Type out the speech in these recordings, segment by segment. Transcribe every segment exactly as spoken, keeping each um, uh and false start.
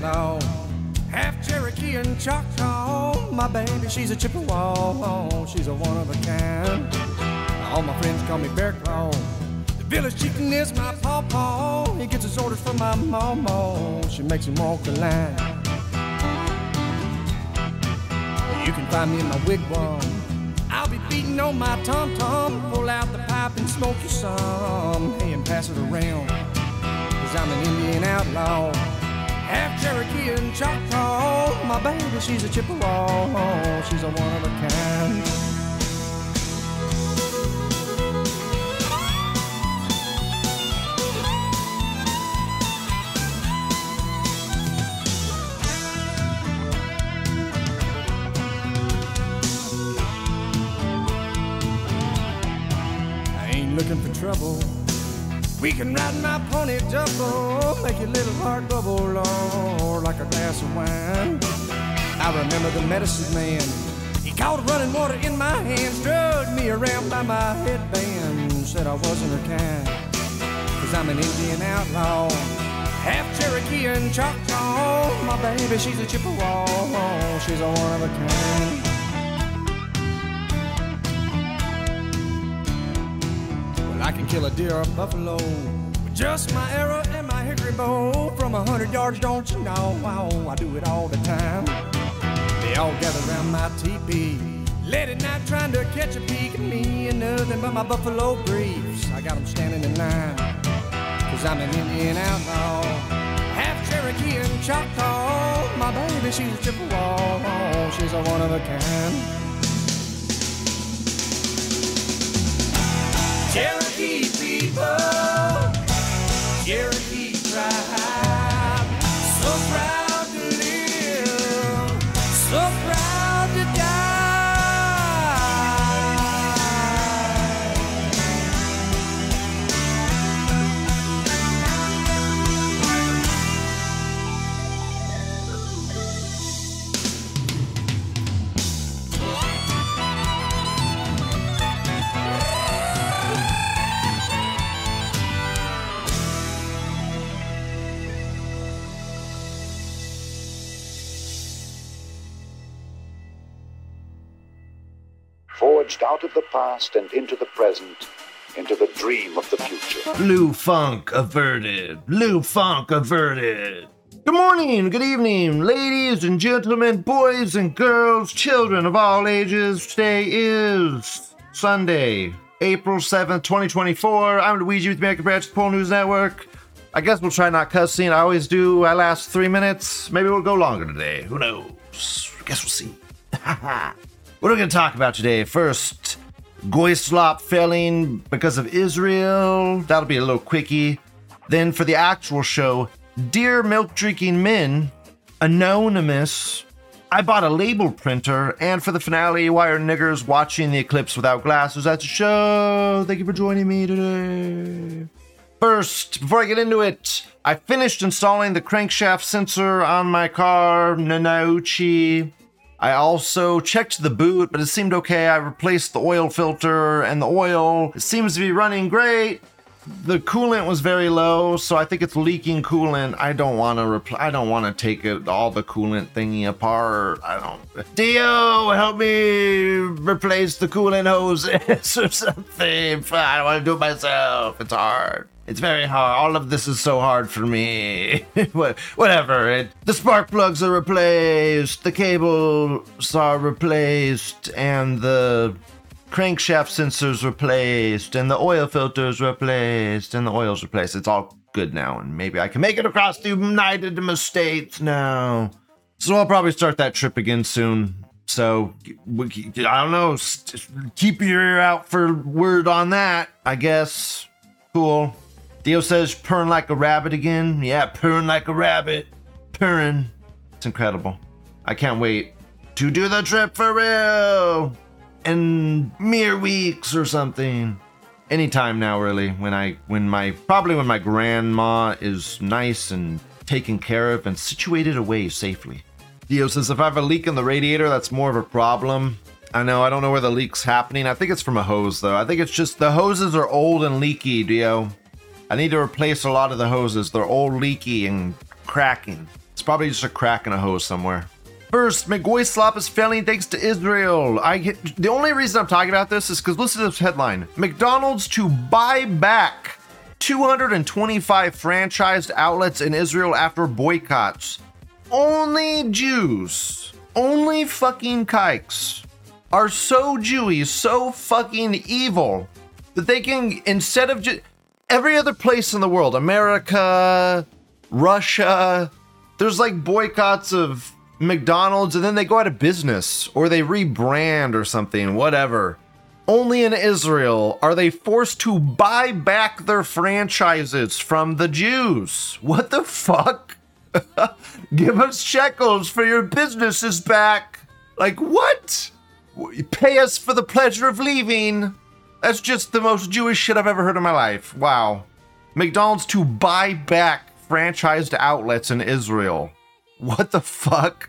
outlaw. Half Cherokee and Choctaw. My baby, she's a Chippewa. She's a one of a kind. All my friends call me Bear Claw. The village chicken is my pawpaw. He gets his orders from my mama. She makes him walk the line. You can find me in my wigwam. I'll be beating on my tom-tom. Pull out the pipe and smoke you some. Hey, and pass it around. Cause I'm an Indian outlaw. Half Cherokee and Choctaw. My baby, she's a Chippewa. She's a one of a kind. Looking for trouble. We can ride my pony double, make your little heart bubble, Lord, like a glass of wine. I remember the medicine man. He caught running water in my hands, drugged me around by my headband, said I wasn't her kind. Cause I'm an Indian outlaw, half Cherokee and Choctaw. My baby, she's a Chippewa, she's a one of a kind. I can kill a deer or a buffalo with just my arrow and my hickory bow. From a hundred yards, don't you know? Wow, I do it all the time. They all gather around my teepee late at night trying to catch a peek at me and nothing but my buffalo briefs. I got them standing in line. Cause I'm an Indian outlaw, half Cherokee and Choctaw. My baby, she's a Chippewa. She's a one of a kind. Cherokee people, Cherokee tribe, so proud to live, so proud to die. Forged out of the past and into the present, into the dream of the future. Blue funk averted. Blue funk averted. Good morning, good evening, ladies and gentlemen, boys and girls, children of all ages. Today is Sunday, April seventh, twenty twenty-four. I'm Luigi with the American Branch of the Pole News Network. I guess we'll try not cussing. I always do. I last three minutes. Maybe we'll go longer today. Who knows? I guess we'll see. What are we going to talk about today? First, Goislop felling because of Israel. That'll be a little quickie. Then for the actual show, Dear Milk Drinking Men, Anonymous. I bought a label printer. And for the finale, why are niggers watching the eclipse without glasses? That's a show. Thank you for joining me today. First, before I get into it, I finished installing the crankshaft sensor on my car, Nanauchi. I also checked the boot, but it seemed okay. I replaced the oil filter and the oil. It seems to be running great. The coolant was very low, so I think it's leaking coolant. I don't want to repl- I don't want to take it, all the coolant thingy apart. I don't. Dio, help me replace the coolant hoses or something. I don't want to do it myself. It's hard. It's very hard. All of this is so hard for me. Whatever. It, the spark plugs are replaced, the cables are replaced, and the crankshaft sensors replaced, and the oil filters replaced, and the oil's replaced. It's all good now, and maybe I can make it across the United States now. So I'll probably start that trip again soon. So, I don't know. Keep your ear out for word on that, I guess. Cool. Dio says purring like a rabbit again. Yeah, purring like a rabbit. Purring. It's incredible. I can't wait to do the trip for real. In mere weeks or something. Anytime now, really. When I, when my, probably when my grandma is nice and taken care of and situated away safely. Dio says if I have a leak in the radiator, that's more of a problem. I know, I don't know where the leak's happening. I think it's from a hose, though. I think it's just the hoses are old and leaky, Dio. I need to replace a lot of the hoses. They're old, leaky, and cracking. It's probably just a crack in a hose somewhere. First, McGoy Slop is failing thanks to Israel. I get, the only reason I'm talking about this is because listen to this headline. McDonald's to buy back two hundred twenty-five franchised outlets in Israel after boycotts. Only Jews, only fucking kikes are so Jewy, so fucking evil that they can, instead of just every other place in the world, America, Russia, there's like boycotts of McDonald's and then they go out of business or they rebrand or something, whatever. Only in Israel are they forced to buy back their franchises from the Jews. What the fuck? Give us shekels for your businesses back. Like what? Pay us for the pleasure of leaving. That's just the most Jewish shit I've ever heard in my life. Wow. McDonald's to buy back franchised outlets in Israel. What the fuck?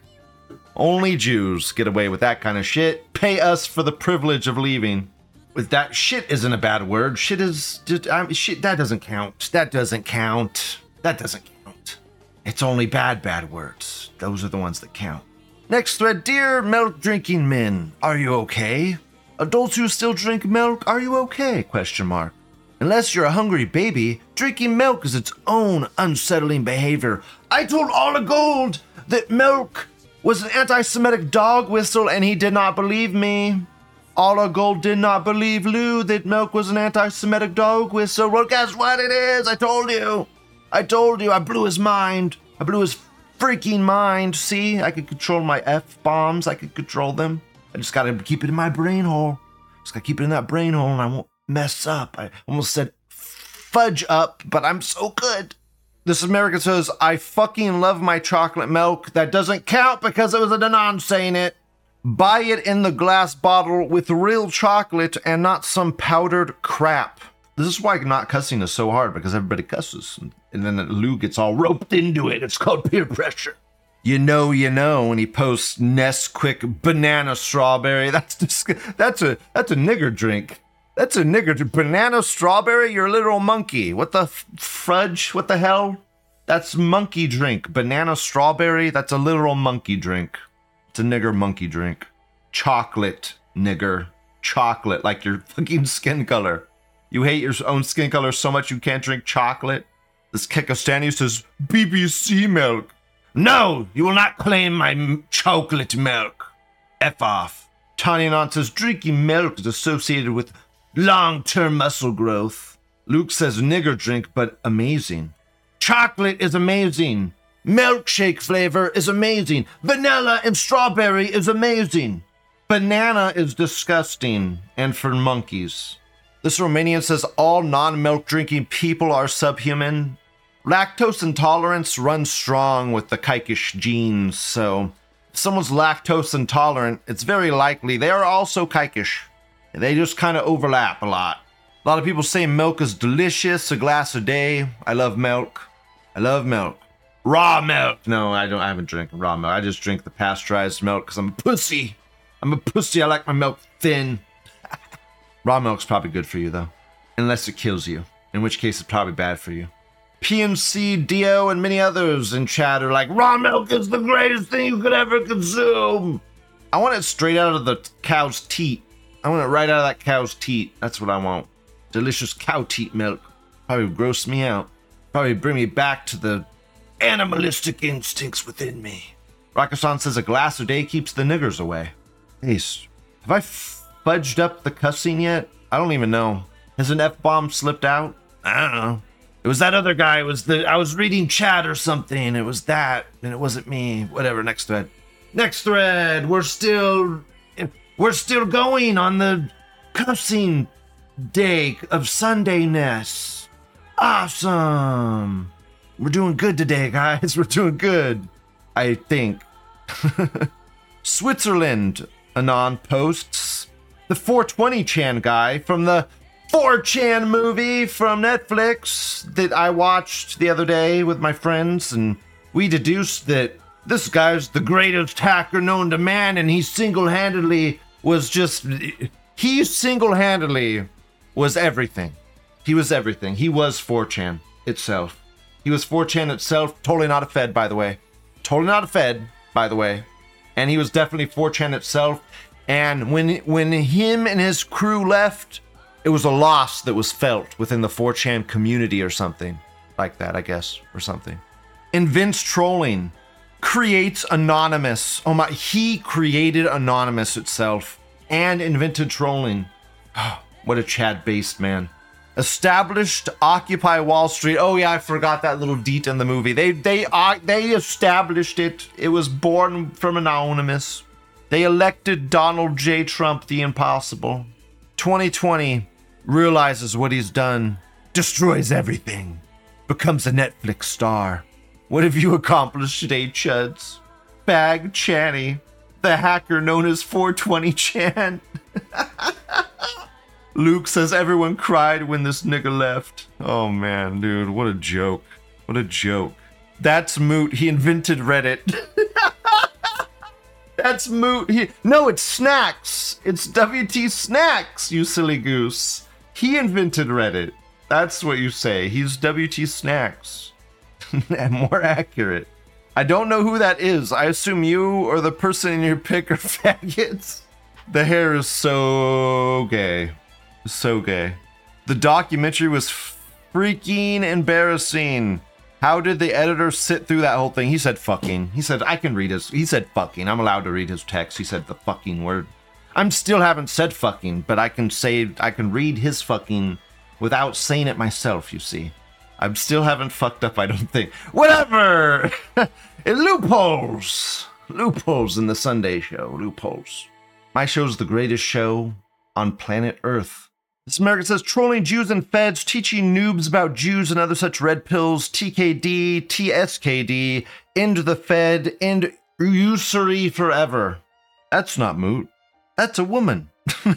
Only Jews get away with that kind of shit. Pay us for the privilege of leaving. With that, shit isn't a bad word. Shit is just, I mean, shit, that doesn't count. That doesn't count. That doesn't count. It's only bad, bad words. Those are the ones that count. Next thread, dear milk drinking men, are you okay? Adults who still drink milk, are you okay? Question mark. Unless you're a hungry baby, drinking milk is its own unsettling behavior. I told Ola Gold that milk was an anti-Semitic dog whistle and he did not believe me. Ola Gold did not believe Lou that milk was an anti-Semitic dog whistle. Well, guess what it is? I told you. I told you. I blew his mind. I blew his freaking mind. See, I could control my F-bombs. I could control them. I just gotta keep it in my brain hole. Just gotta keep it in that brain hole and I won't mess up. I almost said fudge up, but I'm so good. This American says, I fucking love my chocolate milk. That doesn't count because it was a Danon saying it. Buy it in the glass bottle with real chocolate and not some powdered crap. This is why not cussing is so hard, because everybody cusses. And then Lou gets all roped into it. It's called peer pressure. You know, you know, when he posts Nesquik banana strawberry. That's dis- that's a that's a nigger drink. That's a nigger drink. Banana strawberry, you're a literal monkey. What the f- fudge? What the hell? That's monkey drink. Banana strawberry, that's a literal monkey drink. It's a nigger monkey drink. Chocolate, nigger. Chocolate, like your fucking skin color. You hate your own skin color so much you can't drink chocolate? This Kekostani says, B B C milk. No, you will not claim my m- chocolate milk. F off. Tanyanon says, drinking milk is associated with long-term muscle growth. Luke says, nigger drink, but amazing. Chocolate is amazing. Milkshake flavor is amazing. Vanilla and strawberry is amazing. Banana is disgusting and for monkeys. This Romanian says, all non-milk drinking people are subhuman. Lactose intolerance runs strong with the Kikish genes, so if someone's lactose intolerant, it's very likely they are also Kikish. They just kind of overlap a lot. A lot of people say milk is delicious, a glass a day. I love milk. I love milk. Raw milk. No, I don't. I haven't drank raw milk. I just drink the pasteurized milk because I'm a pussy. I'm a pussy. I like my milk thin. Raw milk's probably good for you, though. Unless it kills you, in which case it's probably bad for you. P M C, Dio, and many others in chat are like, raw milk is the greatest thing you could ever consume. I want it straight out of the cow's teat. I want it right out of that cow's teat. That's what I want. Delicious cow teat milk. Probably gross me out. Probably bring me back to the animalistic instincts within me. Rakasan says a glass a day keeps the niggers away. Hey, have I fudged up the cussing yet? I don't even know. Has an F-bomb slipped out? I don't know. It was that other guy. It was the I was reading chat or something. It was that, and it wasn't me. Whatever. Next thread. Next thread. We're still we're still going on the cussing day of Sundayness. Awesome. We're doing good today, guys. We're doing good. I think. Switzerland. Anon posts the four twenty chan guy from the four chan movie from Netflix that I watched the other day with my friends, and we deduced that this guy's the greatest hacker known to man, and he single-handedly was just he single-handedly was everything. He was everything. He was four chan itself. He was four chan itself. Totally not a Fed, by the way. totally not a Fed, by the way. And he was definitely four chan itself. And when when him and his crew left, it was a loss that was felt within the four chan community or something like that, I guess, or something. Invents trolling. Creates Anonymous. Oh my, he created Anonymous itself and invented trolling. Oh, what a Chad-based man. Established Occupy Wall Street. Oh yeah, I forgot that little detail in the movie. They they uh, they established it. It was born from Anonymous. They elected Donald J. Trump, the impossible. twenty twenty realizes what he's done. Destroys everything. Becomes a Netflix star. What have you accomplished today, Chuds? Bag Channy, the hacker known as four twenty Chan. Luke says everyone cried when this nigga left. Oh man, dude, what a joke. What a joke. That's Moot. He invented Reddit. That's Moot. He, no, it's Snacks. It's W T Snacks, you silly goose. He invented Reddit. That's what you say. He's W T Snacks. More accurate. I don't know who that is. I assume you or the person in your pic are faggots. The hair is so gay. So gay. The documentary was freaking embarrassing. How did the editor sit through that whole thing? He said fucking. He said, I can read his. He said fucking. I'm allowed to read his text. He said the fucking word. I'm still haven't said fucking, but I can say, I can read his fucking without saying it myself, you see. I'm still haven't fucked up, I don't think. Whatever! It loopholes! Loopholes in the Sunday show. Loopholes. My show's the greatest show on planet Earth. This American says, trolling Jews and feds, teaching noobs about Jews and other such red pills, T K D, T S K D, end the Fed, end usury forever. That's not Moot. That's a woman.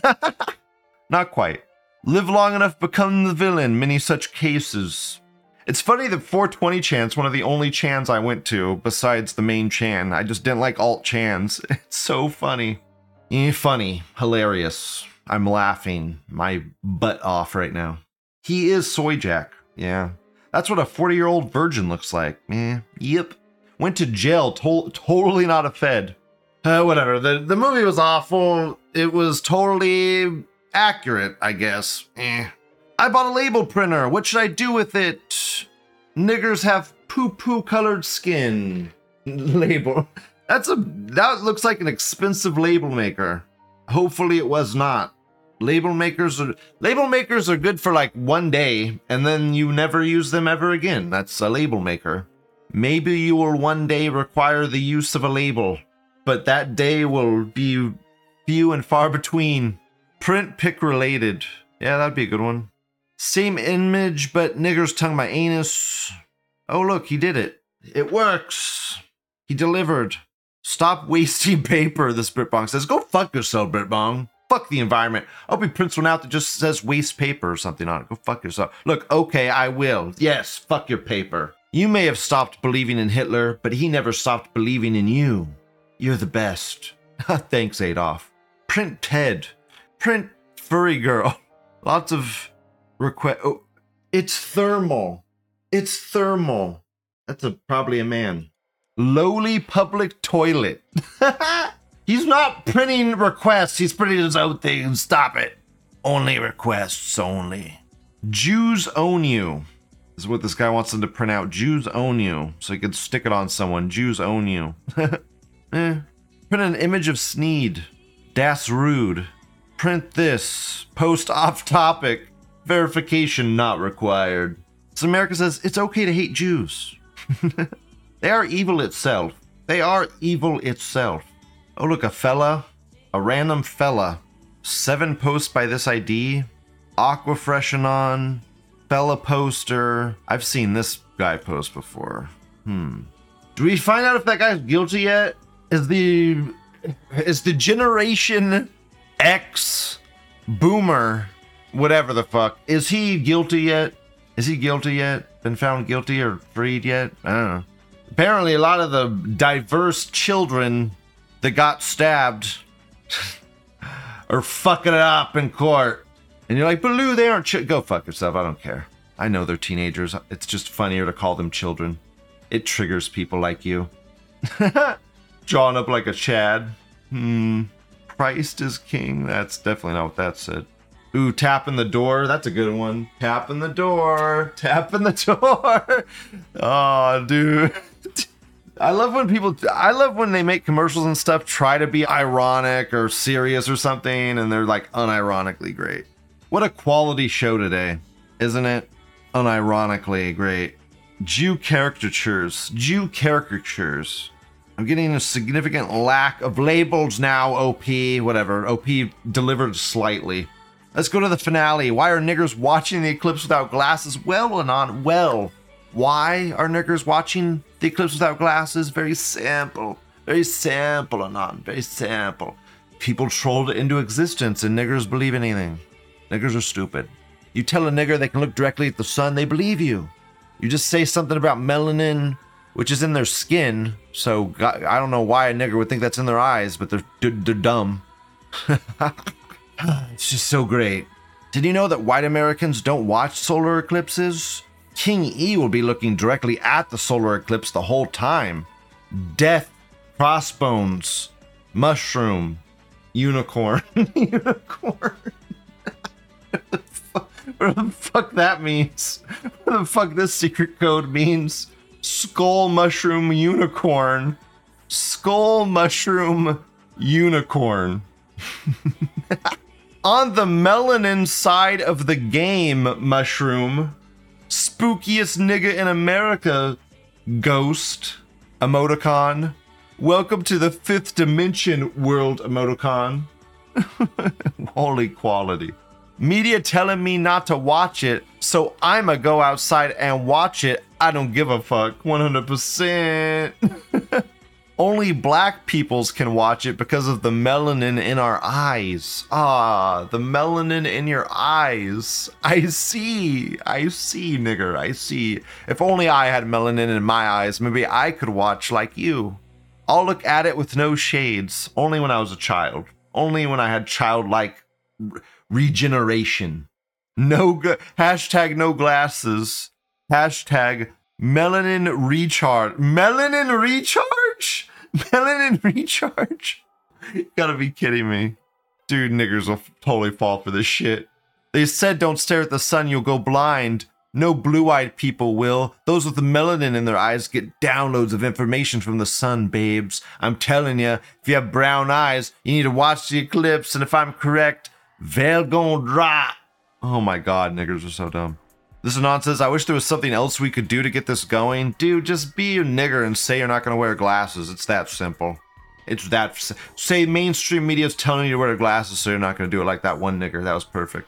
Not quite. Live long enough, become the villain. Many such cases. It's funny that four twenty Chan's one of the only Chans I went to besides the main Chan. I just didn't like alt Chans. It's so funny. Eh, funny. Hilarious. I'm laughing my butt off right now. He is Soy Jack. Yeah. That's what a forty-year-old virgin looks like. Eh, yep. Went to jail. To- totally not a Fed. Uh, whatever. The, the movie was awful. It was totally accurate, I guess. Eh. I bought a label printer. What should I do with it? Niggers have poo-poo colored skin. Label. That's a, that looks like an expensive label maker. Hopefully it was not. Label makers are, label makers are good for like one day and then you never use them ever again. That's a label maker. Maybe you will one day require the use of a label, but that day will be few and far between. Print pick related. Yeah, that'd be a good one. Same image, but niggers tongue my anus. Oh, look, he did it. It works. He delivered. Stop wasting paper, the Spritbong says. Go fuck yourself, Britbong. Fuck the environment. I'll be prints one out that just says waste paper or something on it. Go fuck yourself. Look, okay, I will. Yes, fuck your paper. You may have stopped believing in Hitler, but he never stopped believing in you. You're the best. Thanks, Adolf. Print Ted. Print Furry Girl. Lots of request. Oh, it's thermal. It's thermal. That's a, probably a man. Lowly public toilet. He's not printing requests. He's printing his own thing. Stop it. Only requests only. Jews own you. This is what this guy wants them to print out. Jews own you. So he could stick it on someone. Jews own you. eh. Print an image of Sneed. Das rude. Print this. Post off topic. Verification not required. So America says it's okay to hate Jews. They are evil itself. They are evil itself. Oh, look, a fella. A random fella. Seven posts by this I D. Aqua Freshenon. Fella poster. I've seen this guy post before. Hmm. Do we find out if that guy's guilty yet? Is the... Is the Generation X boomer, whatever the fuck, is he guilty yet? Is he guilty yet? Been found guilty or freed yet? I don't know. Apparently a lot of the diverse children that got stabbed are fucking it up in court. And you're like, Baloo, they aren't ch-. Go fuck yourself. I don't care. I know they're teenagers. It's just funnier to call them children. It triggers people like you. Drawn up like a Chad. Hmm. Christ is king. That's definitely not what that said. Ooh, tapping the door. That's a good one. Tapping the door. Tapping the door. Oh, dude. I love when people, I love when they make commercials and stuff try to be ironic or serious or something, and they're like unironically great. What a quality show today, isn't it? Unironically great. Jew caricatures. Jew caricatures. I'm getting a significant lack of labels now, O P. Whatever. O P delivered slightly. Let's go to the finale. Why are niggers watching the eclipse without glasses? Well, Anon, well. Why are niggers watching the eclipse without glasses? Very simple. Very simple, Anon. Very simple. People trolled it into existence and niggers believe anything. Niggers are stupid. You tell a nigger they can look directly at the sun, they believe you. You just say something about melanin, which is in their skin, so I don't know why a nigger would think that's in their eyes, but they're, they're dumb. It's just so great. Did you know that white Americans don't watch solar eclipses? King E will be looking directly at the solar eclipse the whole time. Death, crossbones, mushroom, unicorn. Unicorn. What the fuck that means? What the fuck this secret code means? Skull mushroom unicorn. Skull mushroom unicorn. On the melanin side of the game, mushroom. Spookiest nigga in America, ghost. Emoticon. Welcome to the fifth dimension, world emoticon. Holy quality. Media telling me not to watch it, so I'ma go outside and watch it. I don't give a fuck. one hundred percent. Only black peoples can watch it because of the melanin in our eyes. Ah, the melanin in your eyes. I see. I see, nigger. I see. If only I had melanin in my eyes, maybe I could watch like you. I'll look at it with no shades. Only when I was a child. Only when I had childlike regeneration. No gu- hashtag no glasses. Hashtag melanin recharge. Melanin recharge? Melanin recharge? You gotta be kidding me. Dude, niggers will f- totally fall for this shit. They said don't stare at the sun, you'll go blind. No blue-eyed people will. Those with the melanin in their eyes get downloads of information from the sun, babes. I'm telling you, if you have brown eyes, you need to watch the eclipse, and if I'm correct, they're gonna drop. Oh my god, niggers are so dumb. This Anon says, I wish there was something else we could do to get this going. Dude, just be a nigger and say you're not gonna wear glasses. It's that simple. It's that... S- say mainstream media's telling you to wear glasses, so you're not gonna do it like that one nigger. That was perfect.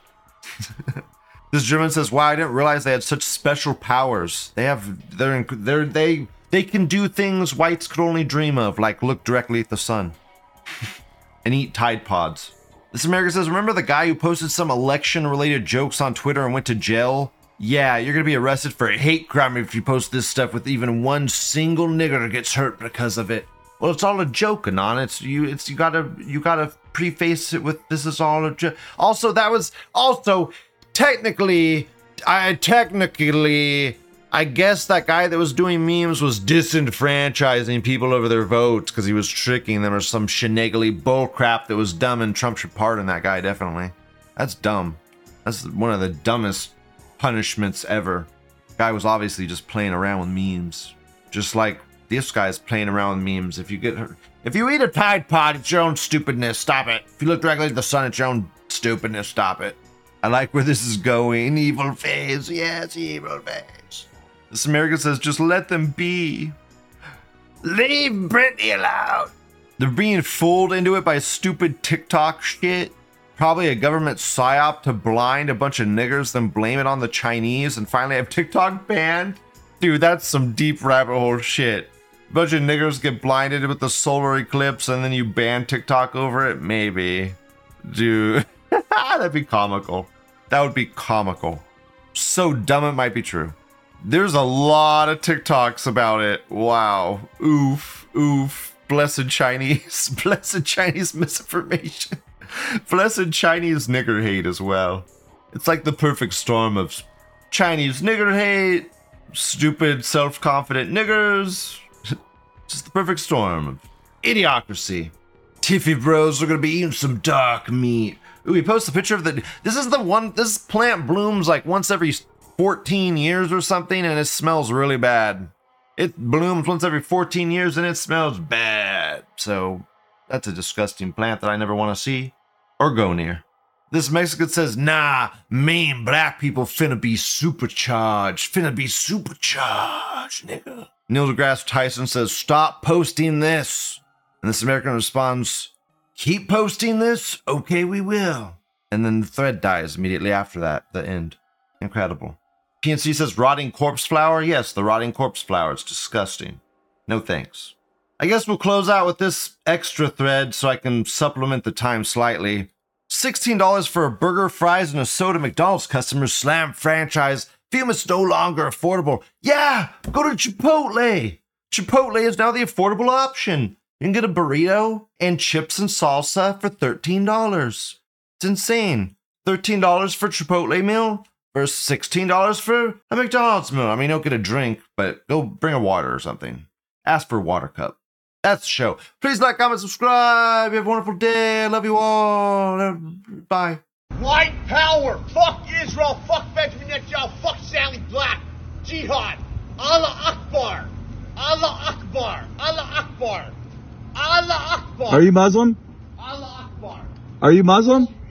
This German says, wow, I didn't realize they had such special powers. They have... They're... They're... They... They can do things whites could only dream of, like look directly at the sun. And eat Tide Pods. This American says, remember the guy who posted some election-related jokes on Twitter and went to jail? Yeah, you're gonna be arrested for a hate crime if you post this stuff with even one single nigger gets hurt because of it. Well, it's all a joke, Anon. It's you. It's you gotta you gotta preface it with this is all a joke. Also, that was also technically, I technically, I guess that guy that was doing memes was disenfranchising people over their votes because he was tricking them or some shenanigans bullcrap that was dumb, and Trump should pardon that guy definitely. That's dumb. That's one of the dumbest punishments ever. Guy was obviously just playing around with memes, just like this guy's playing around with memes. If you get hurt, if you eat a Tide Pod, it's your own stupidness. Stop it. If you look directly at the sun, it's your own stupidness. Stop it. I like where this is going. Evil face. Yes, evil face. This American says, just let them be. Leave Britney alone. They're being fooled into it by stupid TikTok shit. Probably a government psyop to blind a bunch of niggers, then blame it on the Chinese and finally have TikTok banned. Dude, that's some deep rabbit hole shit. A bunch of niggers get blinded with the solar eclipse and then you ban TikTok over it? Maybe. Dude, that'd be comical. That would be comical. So dumb it might be true. There's a lot of TikToks about it. Wow. Oof. Oof. Blessed Chinese. Blessed Chinese misinformation. Blessed Chinese nigger hate as well. It's like the perfect storm of Chinese nigger hate, stupid self-confident niggers, Just the perfect storm of idiocracy. Tiffy bros are gonna be eating some dark meat. Ooh, we post a picture of the. This is the one. This plant blooms like once every fourteen years or something, and it smells really bad. It blooms once every fourteen years, and it smells bad. So that's a disgusting plant that I never want to see or go near. This Mexican says, nah, Maine black people finna be supercharged. Finna be supercharged, nigga. Neil deGrasse Tyson says, stop posting this. And this American responds, keep posting this? Okay, we will. And then the thread dies immediately after that, the end. Incredible. P N C says, rotting corpse flower? Yes, the rotting corpse flower. It's disgusting. No thanks. I guess we'll close out with this extra thread so I can supplement the time slightly. sixteen dollars for a burger, fries, and a soda. McDonald's customers slam franchise. Feel it's no longer affordable. Yeah, go to Chipotle. Chipotle is now the affordable option. You can get a burrito and chips and salsa for thirteen dollars. It's insane. thirteen dollars for Chipotle meal versus sixteen dollars for a McDonald's meal. I mean, don't get a drink, but go bring a water or something. Ask for a water cup. That's the show. Please like, comment, subscribe. You have a wonderful day. I love you all. Bye. White power. Fuck Israel. Fuck Benjamin Netanyahu. Fuck Sally Black. Jihad. Allah Akbar. Allah Akbar. Allah Akbar. Allah Akbar. Are you Muslim? Allah Akbar. Are you Muslim?